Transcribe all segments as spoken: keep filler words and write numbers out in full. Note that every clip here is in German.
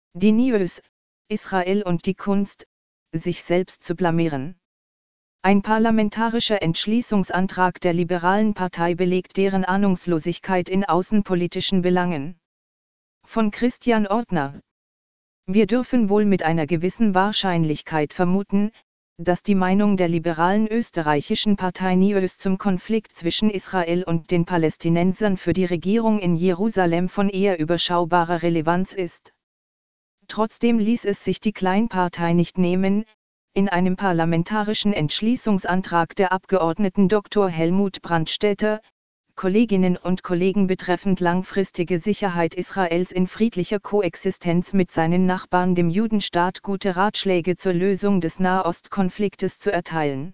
Die News, Israel und die Kunst, sich selbst zu blamieren. Ein parlamentarischer Entschließungsantrag der liberalen Partei belegt deren Ahnungslosigkeit in außenpolitischen Belangen. Von Christian Ortner. Wir dürfen wohl mit einer gewissen Wahrscheinlichkeit vermuten, dass die Meinung der liberalen österreichischen Partei News zum Konflikt zwischen Israel und den Palästinensern für die Regierung in Jerusalem von eher überschaubarer Relevanz ist. Trotzdem ließ es sich die Kleinpartei nicht nehmen, in einem parlamentarischen Entschließungsantrag der Abgeordneten Doktor Helmut Brandstätter, Kolleginnen und Kollegen betreffend langfristige Sicherheit Israels in friedlicher Koexistenz mit seinen Nachbarn dem Judenstaat gute Ratschläge zur Lösung des Nahostkonfliktes zu erteilen.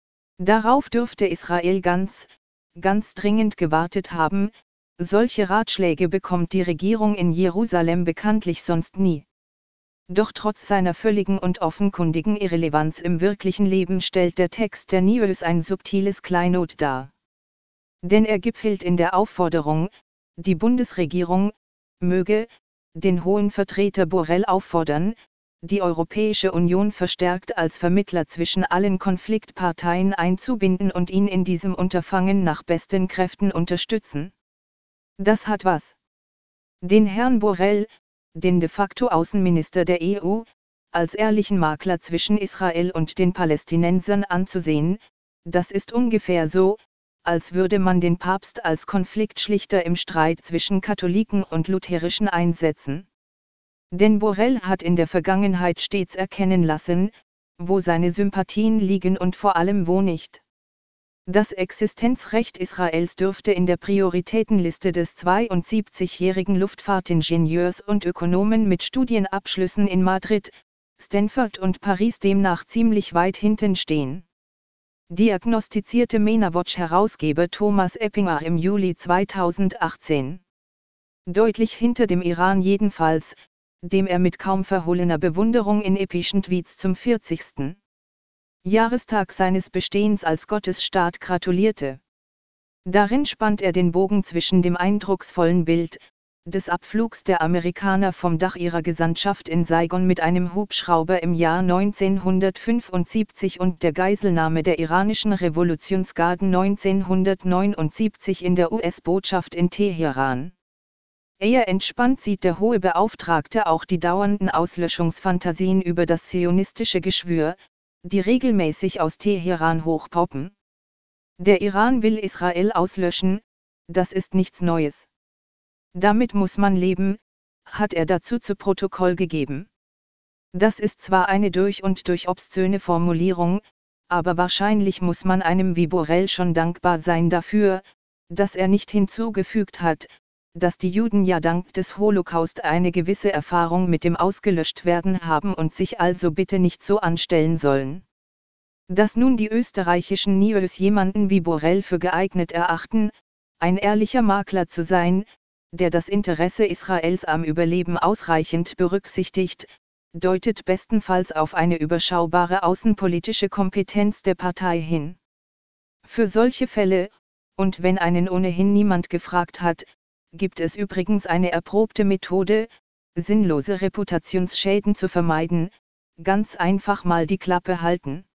Darauf dürfte Israel ganz, ganz dringend gewartet haben, solche Ratschläge bekommt die Regierung in Jerusalem bekanntlich sonst nie. Doch trotz seiner völligen und offenkundigen Irrelevanz im wirklichen Leben stellt der Text der News ein subtiles Kleinod dar. Denn er gipfelt in der Aufforderung, die Bundesregierung möge den hohen Vertreter Borrell auffordern, die Europäische Union verstärkt als Vermittler zwischen allen Konfliktparteien einzubinden und ihn in diesem Unterfangen nach besten Kräften unterstützen. Das hat was. Den Herrn Borrell, den de facto Außenminister der E U, als ehrlichen Makler zwischen Israel und den Palästinensern anzusehen, das ist ungefähr so, als würde man den Papst als Konfliktschlichter im Streit zwischen Katholiken und Lutherischen einsetzen. Denn Borrell hat in der Vergangenheit stets erkennen lassen, wo seine Sympathien liegen und vor allem wo nicht. Das Existenzrecht Israels dürfte in der Prioritätenliste des zweiundsiebzigjährigen Luftfahrtingenieurs und Ökonomen mit Studienabschlüssen in Madrid, Stanford und Paris demnach ziemlich weit hinten stehen. Diagnostizierte MENA-Watch-Herausgeber Thomas Eppinger im Juli zweitausendachtzehn. Deutlich hinter dem Iran jedenfalls, dem er mit kaum verhohlener Bewunderung in epischen Tweets zum vierzigsten Jahrestag seines Bestehens als Gottesstaat gratulierte. Darin spannt er den Bogen zwischen dem eindrucksvollen Bild des Abflugs der Amerikaner vom Dach ihrer Gesandtschaft in Saigon mit einem Hubschrauber im Jahr neunzehnhundertfünfundsiebzig und der Geiselnahme der iranischen Revolutionsgarden neunzehnhundertneunundsiebzig in der U S-Botschaft in Teheran. Eher entspannt sieht der hohe Beauftragte auch die dauernden Auslöschungsfantasien über das zionistische Geschwür, die regelmäßig aus Teheran hochpoppen. Der Iran will Israel auslöschen, das ist nichts Neues. Damit muss man leben, hat er dazu zu Protokoll gegeben. Das ist zwar eine durch und durch obszöne Formulierung, aber wahrscheinlich muss man einem wie Borrell schon dankbar sein dafür, dass er nicht hinzugefügt hat, dass die Juden ja dank des Holocaust eine gewisse Erfahrung mit dem Ausgelöschtwerden haben und sich also bitte nicht so anstellen sollen. Dass nun die österreichischen News jemanden wie Borrell für geeignet erachten, ein ehrlicher Makler zu sein, der das Interesse Israels am Überleben ausreichend berücksichtigt, deutet bestenfalls auf eine überschaubare außenpolitische Kompetenz der Partei hin. Für solche Fälle, und wenn einen ohnehin niemand gefragt hat, gibt es übrigens eine erprobte Methode, sinnlose Reputationsschäden zu vermeiden: ganz einfach mal die Klappe halten.